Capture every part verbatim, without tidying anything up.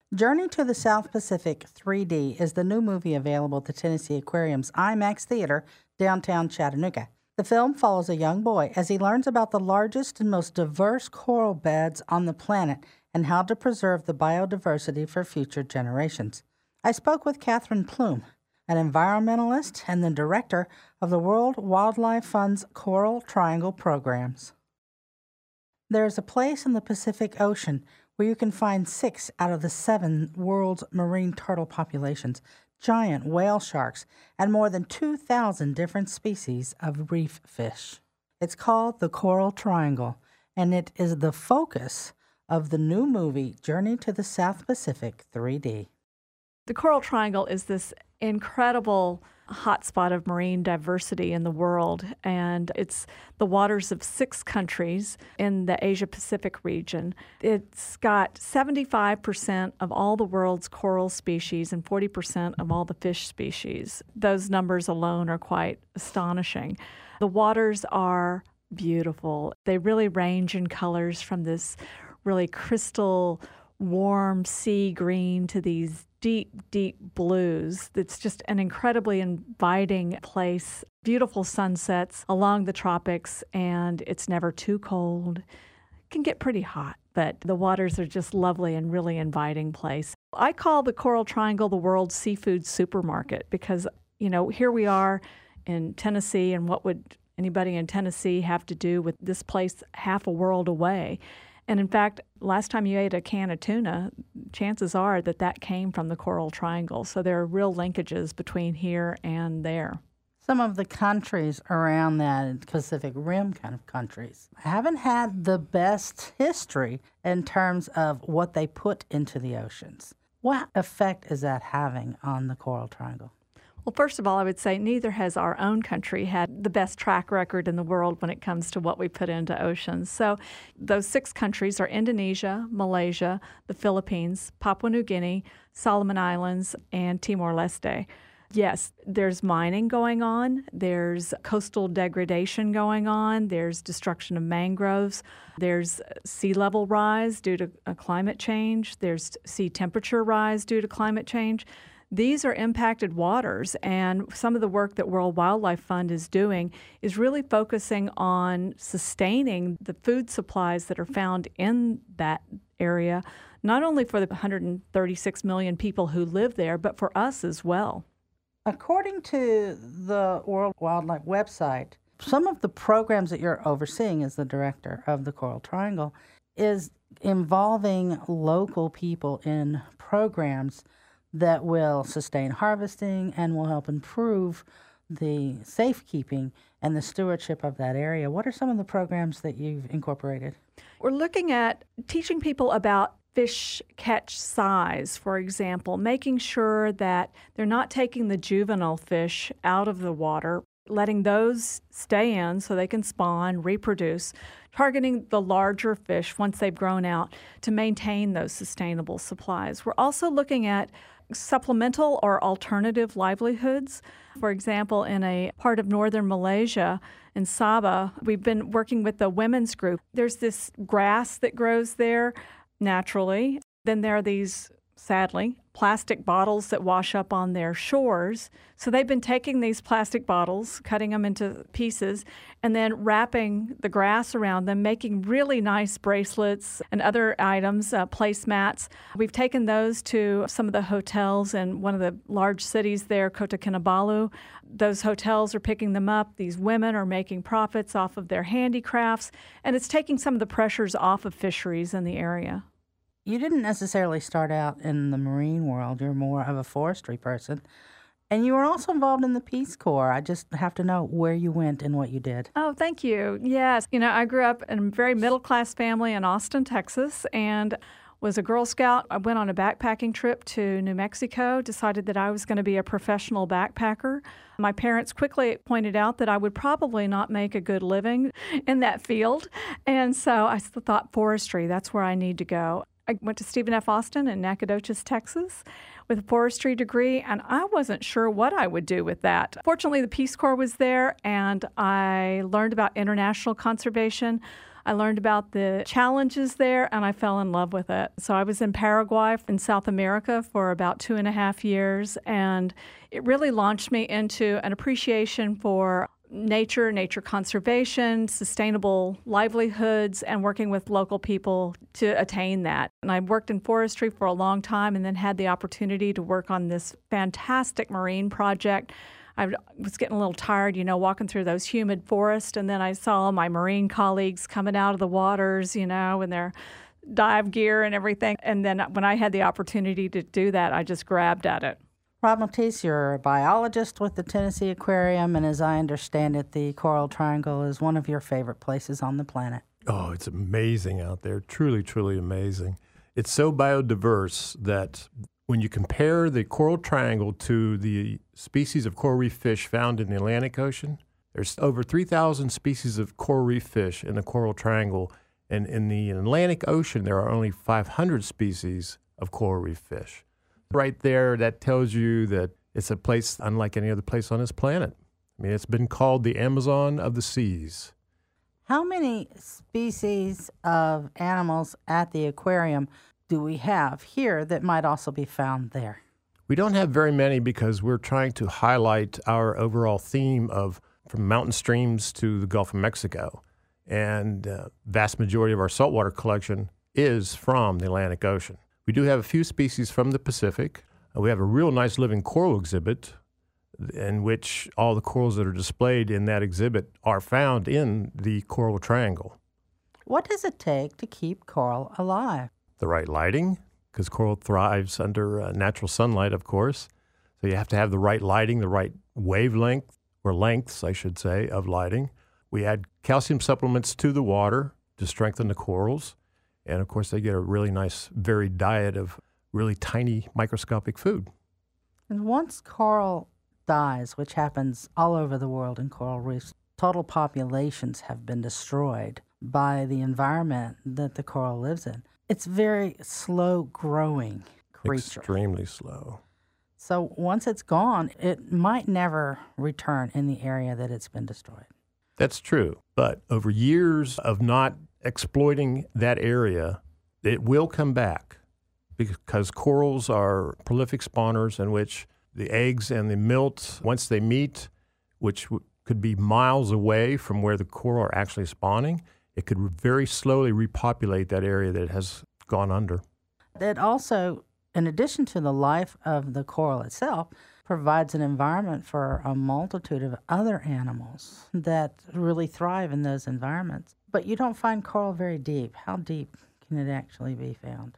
Journey to the South Pacific three D is the new movie available at the Tennessee Aquarium's IMAX Theater, downtown Chattanooga. The film follows a young boy as he learns about the largest and most diverse coral beds on the planet and how to preserve the biodiversity for future generations. I spoke with Catherine Plume, an environmentalist and the director of the World Wildlife Fund's Coral Triangle programs. There is a place in the Pacific Ocean where you can find six out of the seven world's marine turtle populations, giant whale sharks, and more than two thousand different species of reef fish. It's called the Coral Triangle, and it is the focus of the new movie Journey to the South Pacific three D. The Coral Triangle is this incredible hotspot of marine diversity in the world, and it's the waters of six countries in the Asia-Pacific region. It's got seventy-five percent of all the world's coral species and forty percent of all the fish species. Those numbers alone are quite astonishing. The waters are beautiful. They really range in colors from this really crystal, warm sea green to these deep, deep blues. It's just an incredibly inviting place. Beautiful sunsets along the tropics, and it's never too cold. It can get pretty hot, but the waters are just lovely and really inviting place. I call the Coral Triangle the world's seafood supermarket because, you know, here we are in Tennessee, and what would anybody in Tennessee have to do with this place half a world away? And in fact, last time you ate a can of tuna, chances are that that came from the Coral Triangle. So there are real linkages between here and there. Some of the countries around that Pacific Rim kind of countries haven't had the best history in terms of what they put into the oceans. What effect is that having on the Coral Triangle? Well, first of all, I would say neither has our own country had the best track record in the world when it comes to what we put into oceans. So those six countries are Indonesia, Malaysia, the Philippines, Papua New Guinea, Solomon Islands, and Timor-Leste. Yes, there's mining going on, there's coastal degradation going on, there's destruction of mangroves, there's sea level rise due to uh, climate change, there's sea temperature rise due to climate change. These are impacted waters, and some of the work that World Wildlife Fund is doing is really focusing on sustaining the food supplies that are found in that area, not only for the one hundred thirty-six million people who live there, but for us as well. According to the World Wildlife website, some of the programs that you're overseeing as the director of the Coral Triangle is involving local people in programs that will sustain harvesting and will help improve the safekeeping and the stewardship of that area. What are some of the programs that you've incorporated? We're looking at teaching people about fish catch size, for example, making sure that they're not taking the juvenile fish out of the water, letting those stay in so they can spawn, reproduce, targeting the larger fish once they've grown out to maintain those sustainable supplies. We're also looking at supplemental or alternative livelihoods. For example, in a part of northern Malaysia, in Sabah, we've been working with the women's group. There's this grass that grows there naturally. Then there are these, sadly, plastic bottles that wash up on their shores. So they've been taking these plastic bottles, cutting them into pieces, and then wrapping the grass around them, making really nice bracelets and other items, uh, placemats. We've taken those to some of the hotels in one of the large cities there, Kota Kinabalu. Those hotels are picking them up. These women are making profits off of their handicrafts, and it's taking some of the pressures off of fisheries in the area. You didn't necessarily start out in the marine world. You're more of a forestry person. And you were also involved in the Peace Corps. I just have to know where you went and what you did. Oh, thank you. Yes. You know, I grew up in a very middle-class family in Austin, Texas, and was a Girl Scout. I went on a backpacking trip to New Mexico, decided that I was going to be a professional backpacker. My parents quickly pointed out that I would probably not make a good living in that field. And so I thought forestry, that's where I need to go. I went to Stephen F. Austin in Nacogdoches, Texas, with a forestry degree, and I wasn't sure what I would do with that. Fortunately, the Peace Corps was there, and I learned about international conservation. I learned about the challenges there, and I fell in love with it. So I was in Paraguay in South America for about two and a half years, and it really launched me into an appreciation for nature, nature conservation, sustainable livelihoods, and working with local people to attain that. And I worked in forestry for a long time and then had the opportunity to work on this fantastic marine project. I was getting a little tired, you know, walking through those humid forests, and then I saw my marine colleagues coming out of the waters, you know, in their dive gear and everything. And then when I had the opportunity to do that, I just grabbed at it. Rob Maltese, you're a biologist with the Tennessee Aquarium, and as I understand it, the Coral Triangle is one of your favorite places on the planet. Oh, it's amazing out there. Truly, truly amazing. It's so biodiverse that when you compare the Coral Triangle to the species of coral reef fish found in the Atlantic Ocean, there's over three thousand species of coral reef fish in the Coral Triangle, and in the Atlantic Ocean, there are only five hundred species of coral reef fish. Right there, that tells you that it's a place unlike any other place on this planet. I mean, it's been called the Amazon of the seas. How many species of animals at the aquarium do we have here that might also be found there? We don't have very many because we're trying to highlight our overall theme of from mountain streams to the Gulf of Mexico. And the uh, vast majority of our saltwater collection is from the Atlantic Ocean. We do have a few species from the Pacific. Uh, we have a real nice living coral exhibit in which all the corals that are displayed in that exhibit are found in the Coral Triangle. What does it take to keep coral alive? The right lighting, because coral thrives under uh, natural sunlight, of course. So you have to have the right lighting, the right wavelength, or lengths, I should say, of lighting. We add calcium supplements to the water to strengthen the corals. And, of course, they get a really nice, varied diet of really tiny microscopic food. And once coral dies, which happens all over the world in coral reefs, total populations have been destroyed by the environment that the coral lives in. It's very slow-growing creature. Extremely slow. So once it's gone, it might never return in the area that it's been destroyed. That's true. But over years of not exploiting that area, it will come back because corals are prolific spawners in which the eggs and the milt, once they meet, which w- could be miles away from where the coral are actually spawning, it could very slowly repopulate that area that has gone under. It also, in addition to the life of the coral itself, provides an environment for a multitude of other animals that really thrive in those environments. But you don't find coral very deep. How deep can it actually be found?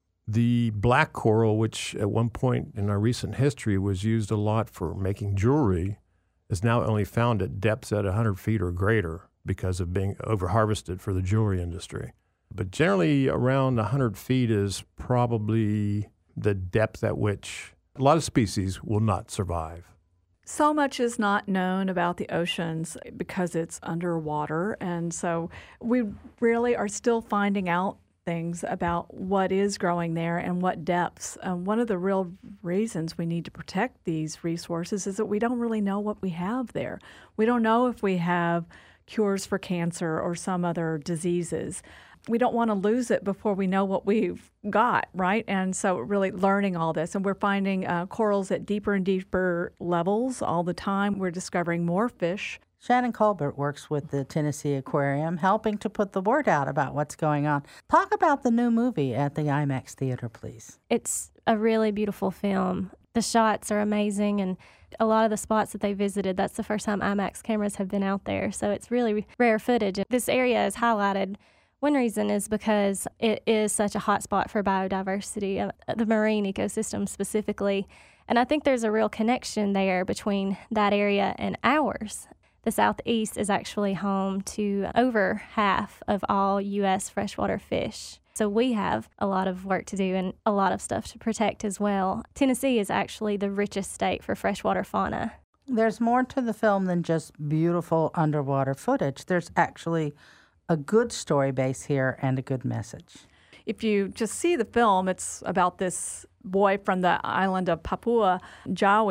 The black coral, which at one point in our recent history was used a lot for making jewelry, is now only found at depths at one hundred feet or greater because of being over-harvested for the jewelry industry. But generally around one hundred feet is probably the depth at which a lot of species will not survive. So much is not known about the oceans because it's underwater, and so we really are still finding out things about what is growing there and what depths. Um, one of the real reasons we need to protect these resources is that we don't really know what we have there. We don't know if we have cures for cancer or some other diseases. We don't want to lose it before we know what we've got, right? And so really learning all this. And we're finding uh, corals at deeper and deeper levels all the time. We're discovering more fish. Shannon Colbert works with the Tennessee Aquarium, helping to put the word out about what's going on. Talk about the new movie at the IMAX Theater, please. It's a really beautiful film. The shots are amazing, and a lot of the spots that they visited, that's the first time IMAX cameras have been out there. So it's really rare footage. This area is highlighted. One reason is because it is such a hot spot for biodiversity, uh, the marine ecosystem specifically. And I think there's a real connection there between that area and ours. The Southeast is actually home to over half of all U S freshwater fish. So we have a lot of work to do and a lot of stuff to protect as well. Tennessee is actually the richest state for freshwater fauna. There's more to the film than just beautiful underwater footage. There's actually a good story base here and a good message. If you just see the film, it's about this boy from the island of Papua, Jawi,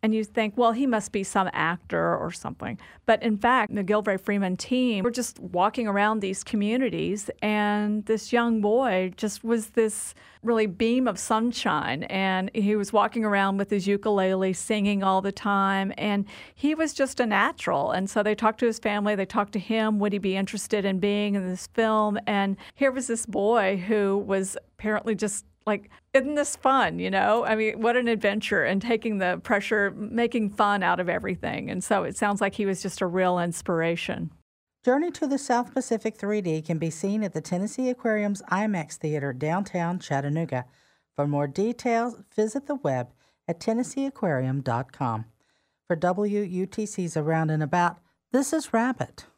And you think, well, he must be some actor or something. But in fact, the Gilvray Freeman team were just walking around these communities, and this young boy just was this really beam of sunshine. And he was walking around with his ukulele, singing all the time, and he was just a natural. And so they talked to his family, they talked to him, would he be interested in being in this film? And here was this boy who was apparently just like, isn't this fun, you know? I mean, what an adventure, and taking the pressure, making fun out of everything. And so it sounds like he was just a real inspiration. Journey to the South Pacific three D can be seen at the Tennessee Aquarium's IMAX Theater, downtown Chattanooga. For more details, visit the web at tennessee aquarium dot com. For W U T C's Around and About, this is Rabbit.